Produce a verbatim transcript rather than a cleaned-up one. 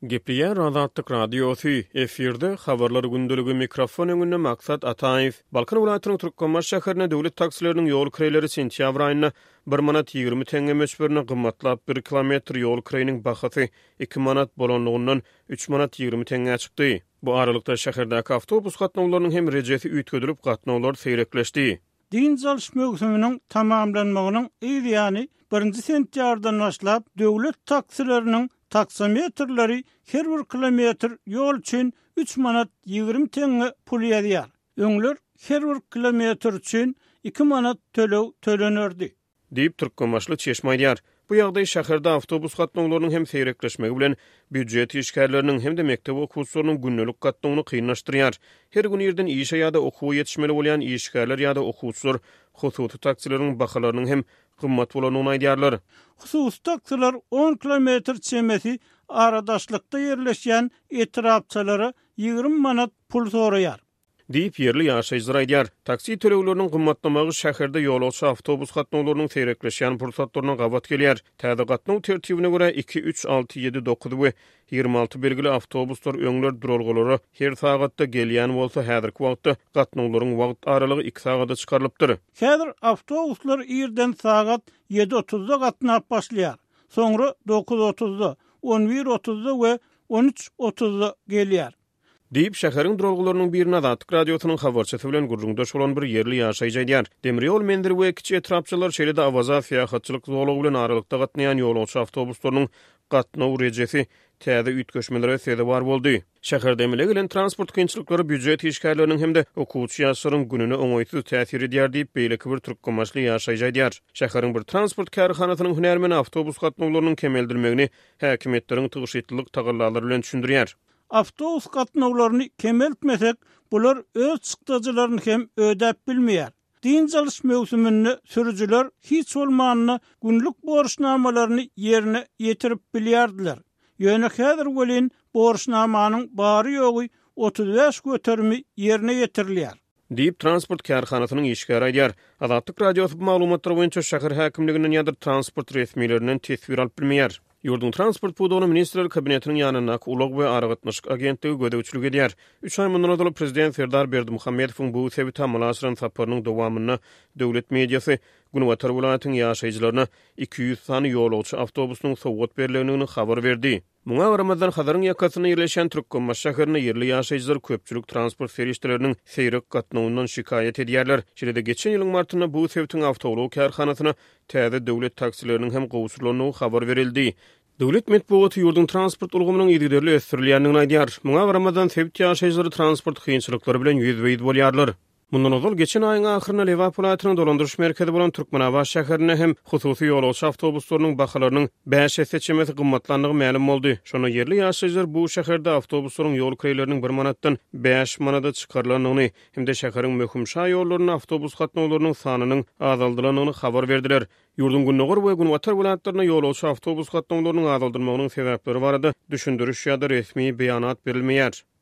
Gepliyer Azadlyk Radiosu efirde habarlar gündülügi mikrofon öňünde maksat Ataýew. Balkan welatynyň Türkmenbaş şäherine döwlet taksileriniň ýol kireýleri sentýabr aýyna bir manat ýygrimi teňe möçberini gymmatlap bir kilometr ýol kireýiniň bahasy iki manat bolanlygyndan üç manat ýygrimi teňe çykdy. Bu aralykda şäherdäki awtobus gatnawlarynyň hem rejesi üýtgedilip gatnawlar seýrekleşdi. Din çalış mövsüminiň tamamlanmagynyň ýyly birinji sentýabrdan başlap döwlet taksileriniň taksometrleri her bir kilometr yol için üç manat ýygrimi teňe pul ýazýar. Öňler her bir kilometr için iki manat tölew tölenerdi. Diýip Türkmenbaşly çeşme Bu ýagdaý şäherde awtobus gatnawlarynyň hem seýrekleşmegi bilen büdjet işgärleriniň hem de mektep okuwçylarynyň günnelik gatnawyny kynlaşdyrýar. Her gün ýerden iş ýa-da okuw ýetişmeli bolýan işgärler ýa-da okuwçylar hususy taksileriň bahalarynyň hem gymmat bolanyny aýdýarlar. Hususy taksiler on kilometr çemesi aradaşlykda ýerleşýän etrapçylara ýygrimi manat pul soraýar. Diýip ýerli ýaşaýjylar aýdýar. Taksi töleýleriniň gymmatlamagy şäherde ýolagçy awtobus gatnawlarynyň seýrekleşýän pursatlaryna gawat gelýär. Täze gatnaw tertibine görä iki üç alty ýedi dokuz we ýygrimi alty belgili awtobuslar öňler duralgylary her sagatda gelýän bolsa häzirki wagtda gatnawlaryň wagt aralygy iki sagata çykarylypdyr. Häzir awtobuslar ýerden sagat ýedi otuzda gatnap başlaýar. Soňra dokuz otuzda, on bir otuzda we on üç otuzda gelýär. Diýip şäheriň duralgylarynyň birine Azadlyk radiosynyň habarçysy bilen gurrundaş bolan bir ýerli ýaşaýjy aýdýar. Demirýol mendir we kiçi etrapçylar şeýle-de awaza fiýahatçylyk zowlagy bilen aralykda gatnaýan ýolagçy awtobuslarynyň gatnaw rejesi täze üýtgeşmelere sebäp bar boldy. Şäherde emele gelen transport kynçylyklary büdjet işgärleriniň hem-de okuwçy ýaşlaryň gününe oňaýsız täsir edýär diýip beýleki bir türkmenbaşly ýaşaýjy aýdýar. Şäheriň bir transport kärhanasynyň hünärmeni awtobus gatnawlarynyň kemeldirmegini häkimetleriň tygyşytlyk tagallalary bilen düşündirýär. Awtobus gatnawlaryny kemeltmesek, bular öz çykdyjylaryny hem ödäp bilmeýär. Din çalış mövsüminde sürücüler hiç bolmanyny günlük borçnamalaryny yerine ýetirip bilýärdiler. Ýöne häzir welin borçnamanyň bary ýogy otuz beş götermi yerine ýetirilýär. Diýip transport kärhanasynyň işgäri aýdýar. Azadlyk radiosu maglumatlary boýunça şäher häkimliginiň ýa-da transport resmiýetlerinden tesbir alyp bilmeýär. Ýurdun transport puduny ministrler kabinetiniň ýanyna Ulag we Aragatnaşyk agentligi gödäwçilik edýär. üç ay mundan öňe prezident Serdar Berdimuhammedowyň bu sebäpli tamamlaşylan saparynyň dowamyna döwlet mediasy Günwatar welaýatynyň ýaşaýjylaryna iki yüz sany ýolagçy awtobusynyň sowgat berilýändigini habar berdi. Muňa garamazdan hazaryň ýakasyna ýerleşen Türkmenbaş şäherine ýerli ýaşaýjylar köpçülik transport serişleriniň seýrek gatnawyndan şikaýet edýärler. Şeýle-de geçen ýylyň martyna bu sebäpden awtobus kärhanasyna täze döwlet taksileriniň hem gowşulanyny habar berildi. Döwlet medeniýeti ýurdun transport ulgamynyň ýerli ösdürilýändigini aýdýar. Muňa garamazdan sebäp ýaşaýjylar transport kynçylyklary bilen ýüzbeýid bolýarlar. Mundan ozal geçen aýyň ahyryna Lewap welaýatynyň dolandyrış merkezi bolan Türkmenabaş şäherine hem hususy ýolagçy awtobuslarynyň bahalarynyň beş seçmesi gymmatlandygy ma'lum boldy. Şonu ýerli ýaşaýjylar bu şäherde awtobuslaryň ýol kireýleriniň bir manatdan beş manata çykarylanyny hem de şäheriň möhüm şaý ýollaryny awtobus gatnawlarynyň sanynyň azaldylanyny habar berdiler. Ýurdun Günnogor we Günwatar welaýatlaryna ýolagçy awtobus gatnawlarynyň azaldylmagynyň sebäpleri barada düşündiriş ýa-da resmi beýanat berilmeýär.